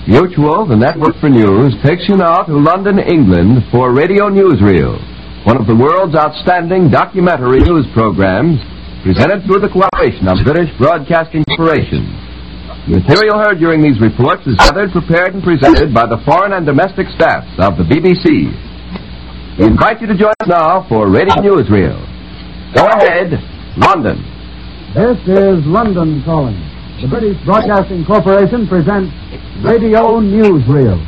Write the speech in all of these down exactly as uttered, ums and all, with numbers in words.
Mutual, the network for news, takes you now to London, England for Radio Newsreel, one of the world's outstanding documentary news programs presented through the cooperation of British Broadcasting Corporation. The material heard during these reports is gathered, prepared, and presented by the foreign and domestic staffs of the B B C. We invite you to join us now for Radio Newsreel. Go ahead, London. This is London calling. The British Broadcasting Corporation presents Radio Newsreel.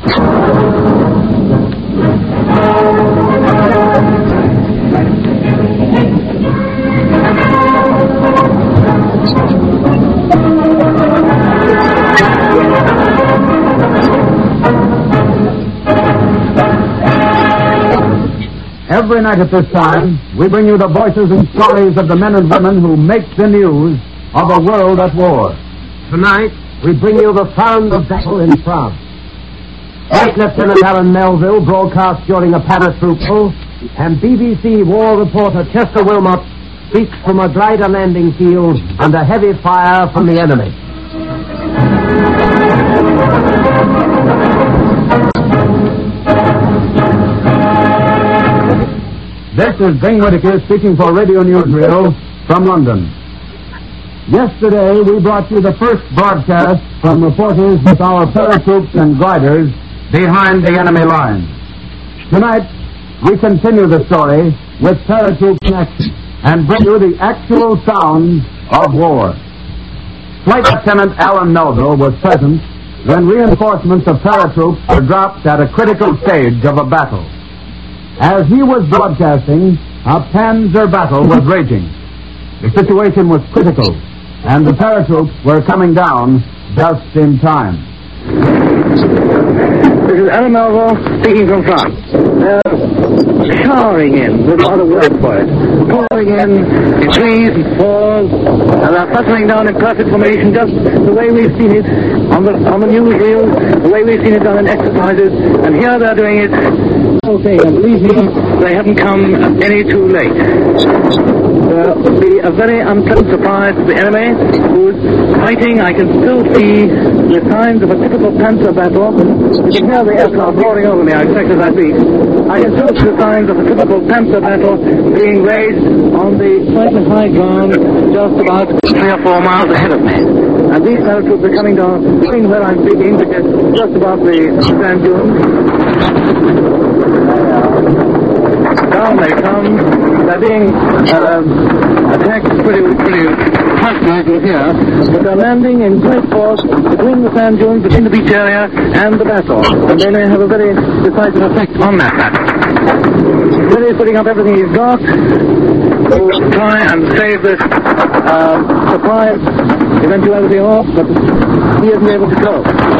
Every night at this time, we bring you the voices and stories of the men and women who make the news of a world at war. Tonight, we bring you the sound of battle in France. First Lieutenant Alan Melville broadcast during a paratroopal, and B B C war reporter Chester Wilmot speaks from a glider landing field under heavy fire from the enemy. This is Bing Whittaker speaking for Radio Newsreel from London. Yesterday, we brought you the first broadcast from reporters with our paratroops and gliders behind the enemy lines. Tonight, we continue the story with paratroops in action and bring you the actual sounds of war. Flight Lieutenant Alan Melville was present when reinforcements of paratroops were dropped at a critical stage of a battle. As he was broadcasting, a panzer battle was raging. The situation was critical, and the paratroops were coming down just in time. This is Alan Melville speaking from France. They're showering in, with not a word for it. Pouring in trees and falls, and they're clustering down in perfect formation, just the way we've seen it on the on the newsreel, the way we've seen it done in exercises, and here they're doing it. Okay, and believe me, they haven't come any too late. There will be a very unpleasant surprise to the enemy, who's fighting. I can still see the signs of a typical panzer battle. You can hear the aircraft roaring over me, I expect as I speak. I can still see the signs of a typical panzer battle being waged on the slightly high ground just about three or four miles ahead of me. And these paratroops are coming down, looking where I'm speaking, because just about the sand dunes. Down they come. They're being uh, attacked pretty, pretty fast here, but they're landing in great force between the sand dunes, between the beach area and the battle, and they may have a very decisive effect on that battle. Billy's putting up everything he's got to try and save this uh, surprise eventuality off, but he isn't able to go.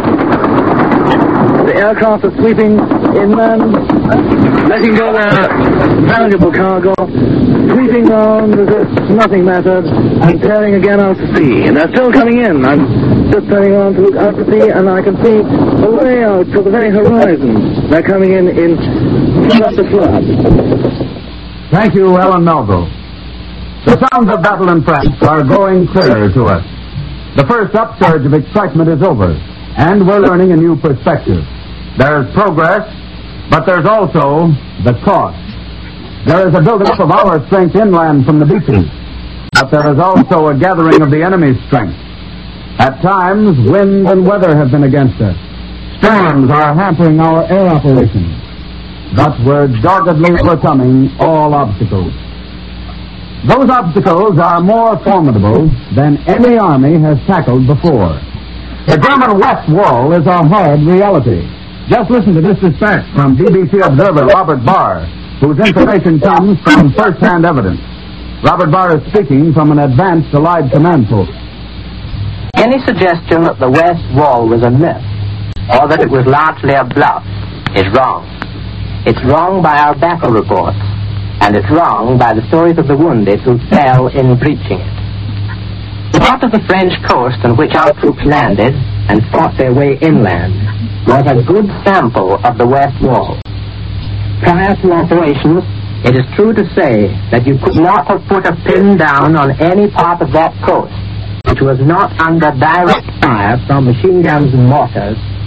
The aircraft are sweeping inland, letting go their valuable cargo, sweeping round as if nothing mattered, and tearing again out to sea. And they're still coming in. I'm just turning around to look out to sea, and I can see a way out to the very horizon. They're coming in in flood to flood. Thank you, Alan Melville. The sounds of battle in France are growing clearer to us. The first upsurge of excitement is over, and we're learning a new perspective. There's progress, but there's also the cost. There is a building up of our strength inland from the beaches, but there is also a gathering of the enemy's strength. At times, wind and weather have been against us. Storms are hampering our air operations, but we're doggedly overcoming all obstacles. Those obstacles are more formidable than any army has tackled before. The German West Wall is a hard reality. Just listen to this dispatch from B B C observer Robert Barr, whose information comes from first-hand evidence. Robert Barr is speaking from an advanced Allied command post. Any suggestion that the West Wall was a myth, or that it was largely a bluff, is wrong. It's wrong by our battle reports, and it's wrong by the stories of the wounded who fell in breaching it. The part of the French coast on which our troops landed and fought their way inland was a good sample of the West Wall. Prior to operations, it is true to say that you could not have put a pin down on any part of that coast which was not under direct fire from machine guns and mortars,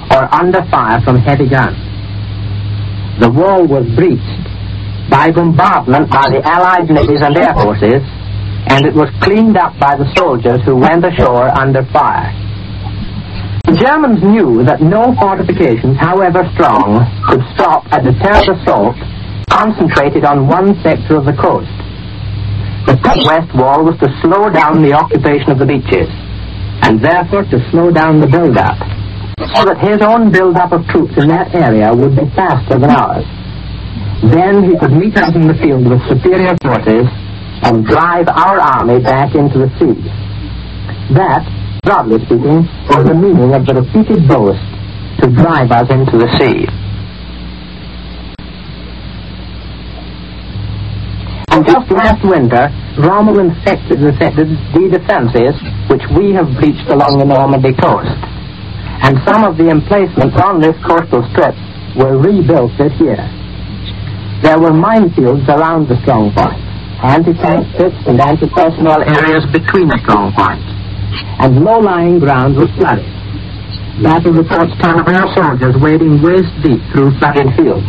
or under fire from heavy guns. The wall was breached by bombardment by the Allied navies and air forces, and it was cleaned up by the soldiers who went ashore under fire. The Germans knew that no fortifications, however strong, could stop a deterrent assault concentrated on one sector of the coast. The west wall was to slow down the occupation of the beaches, and therefore to slow down the build-up, so that his own build-up of troops in that area would be faster than ours. Then he could meet us in the field with superior forces and drive our army back into the sea. That, broadly speaking, was the meaning of the repeated boast to drive us into the sea. And just last winter, Rommel infected the defences which we have breached along the Normandy coast. And some of the emplacements on this coastal strip were rebuilt this year. There were minefields around the strong points, anti-tank pits and anti-personnel areas between the strong points, and low-lying ground was flooded. Battle reports tell of our soldiers wading waist deep through flooded fields.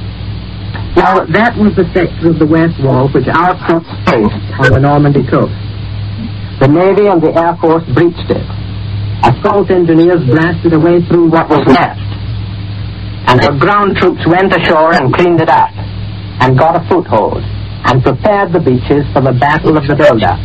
Now, that was the sector of the west wall which our troops faced on the Normandy coast. The Navy and the Air Force breached it. Assault engineers blasted away through what was left. And our ground troops went ashore and cleaned it up, and got a foothold, and prepared the beaches for the Battle of the Build-Up.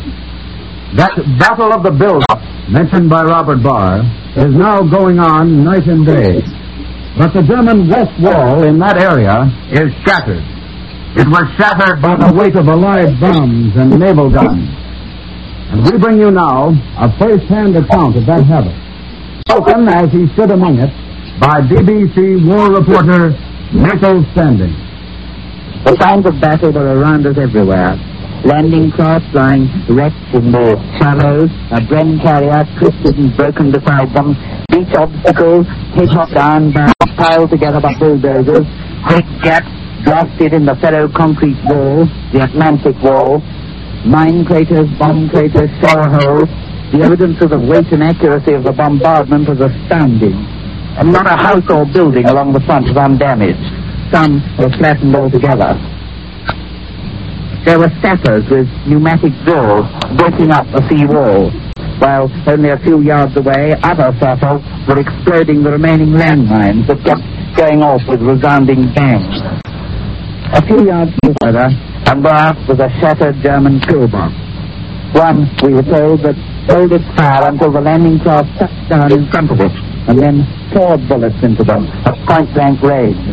That Battle of the Build-Up, mentioned by Robert Barr, is now going on night and day. But the German west wall in that area is shattered. It was shattered by the weight of allied bombs and naval guns. And we bring you now a first-hand account of that havoc, spoken as he stood among it by B B C war reporter Michael Standing. The signs of battle were around us everywhere. Landing crafts lying wrecked in the shallows, a Bren carrier twisted and broken beside them, beach obstacles hit off down by piled together by bulldozers, great gaps blasted in the ferro concrete wall, the Atlantic wall, mine craters, bomb craters, shower holes. The evidence of the weight and accuracy of the bombardment was astounding. And not a house or building along the front was undamaged. Some were flattened altogether. There were sappers with pneumatic drills breaking up the sea wall, while only a few yards away, other sappers were exploding the remaining landmines that kept going off with resounding bangs. A few yards further, and there was a shattered German pillbox. One, we were told, that held its fire until the landing craft touched down in front of it, and then poured bullets into them at point-blank range.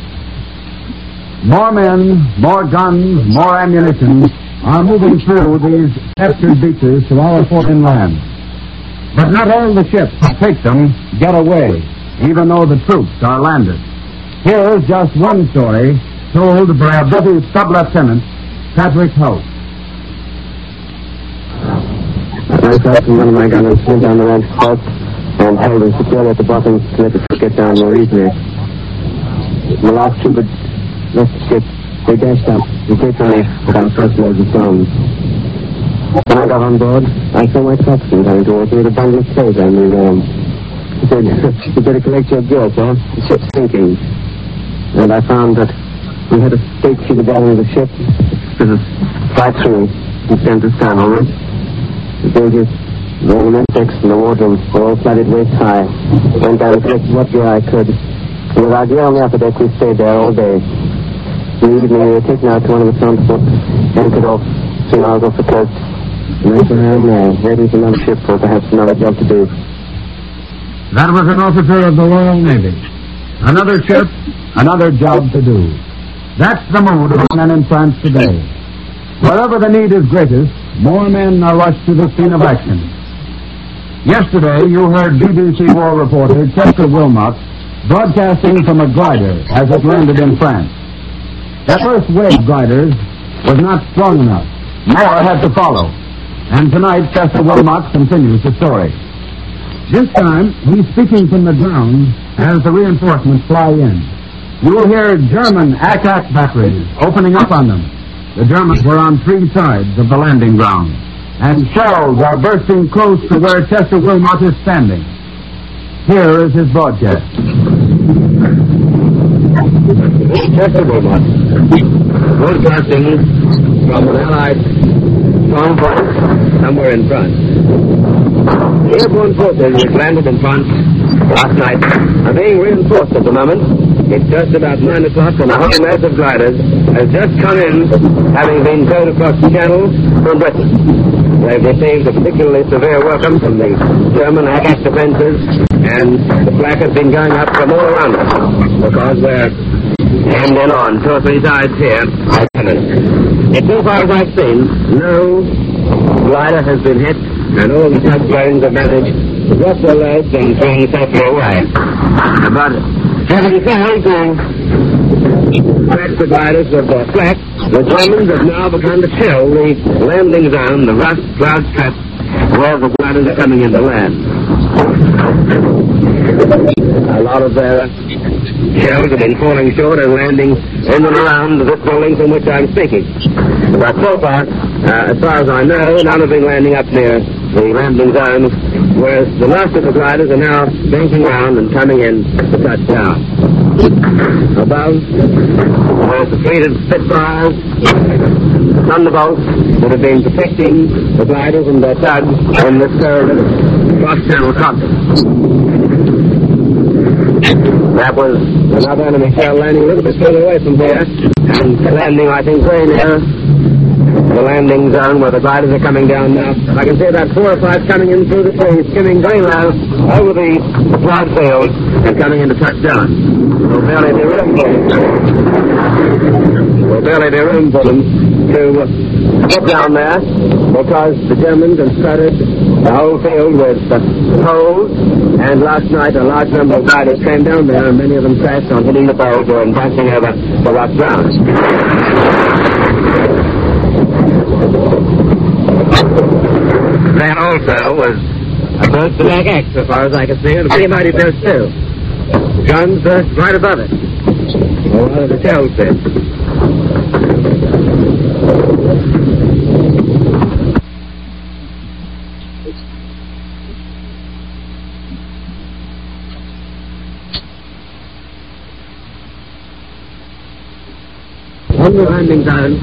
More men, more guns, more ammunition are moving through these captured beaches to our fort inland. But not all the ships that take them get away, even though the troops are landed. Here's just one story told by a British sub-lieutenant, Patrick House. I shot from one of my gunners, went down the ranch spots, and held him securely at the bottom to let it get down more easily. The last troop had left the ship. They dashed up and quick relief without first loads of bombs. When I got on board, I saw my coxswain coming towards me with a bundle of clothes I moved on. He said, "You better collect your gear, sir. The ship's sinking." And I found that we had a stake through the bottom of the ship. This is right through the center stanward. The bridges, the ornaments, and the wardrooms were all flooded waist high. Went down and collected what gear I could. And with our gear on the upper deck, we stayed there all day. In the evening, we were taken out to one of the front books, anchored off three miles off the coast. And that's where I am now, waiting for another ship or perhaps another job to do. That was an officer of the Royal Navy. Another ship, another job to do. That's the mood of men in France today. Wherever the need is greatest, more men are rushed to the scene of action. Yesterday, you heard B B C war reporter Chester Wilmot broadcasting from a glider as it landed in France. The first wave gliders was not strong enough. More had to follow. And tonight, Chester Wilmot continues the story. This time, he's speaking from the ground as the reinforcements fly in. You'll hear German attack batteries opening up on them. The Germans were on three sides of the landing ground, and shells are bursting close to where Chester Wilmot is standing. Here is his broadcast. Chester Beaumont, broadcasting from an Allied strong point somewhere in France. Airborne forces which landed in France last night are being reinforced at the moment. It's just about nine o'clock and a whole mass of gliders has just come in, having been towed across the channel from Britain. They've received a particularly severe welcome from the German attack defenses, and the flak has been going up from all around us because we're hemmed in on two or three sides here. Yet so far as I've seen, no glider has been hit, and all the submarines have managed to drop their legs and swing safely away. But having failed to crack the gliders with their flak, the Germans have now begun to shell the landing zone, the rough cloud strip, where the gliders are coming into land. A lot of their shells have been falling short and landing in and around this building from which I'm speaking. But so far, uh, as far as I know, none have been landing up near the landing zone, whereas the last of the gliders are now banking around and coming in to touch down. Above, there's the fleet of Spitfires, the Thunderbolts that have been protecting the gliders and their tugs in this curve of cross-channel conflict. That was another enemy shell landing a little bit further away from here, and landing, I think, very near the landing zone where the gliders are coming down now. I can see about four or five coming in through the trees, skimming very low over the cloud field and coming into touchdown. There'll barely be room for them. There'll barely be room for them to get down there because the Germans have started the whole field with uh, poles, and last night a large number of gliders came down there, and many of them crashed on hitting the poles and passing over the rough ground. That also was a burst of back X, so far as I could see, and a pretty mighty burst too. The guns burst right above it. Or one of the shells did. On the landing zone,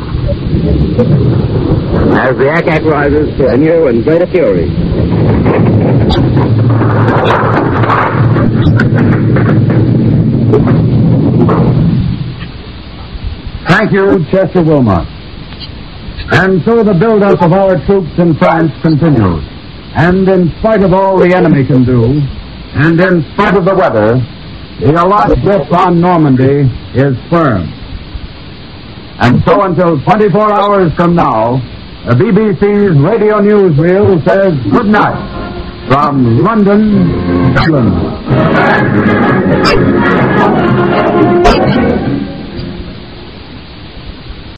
as the attack rises to a new and greater fury. Thank you, Chester Wilmot. And so the build-up of our troops in France continues. And in spite of all the enemy can do, and in spite of the weather, the Allied grip on Normandy is firm. And so until twenty-four hours from now, the B B C's radio newsreel says good night from London, England.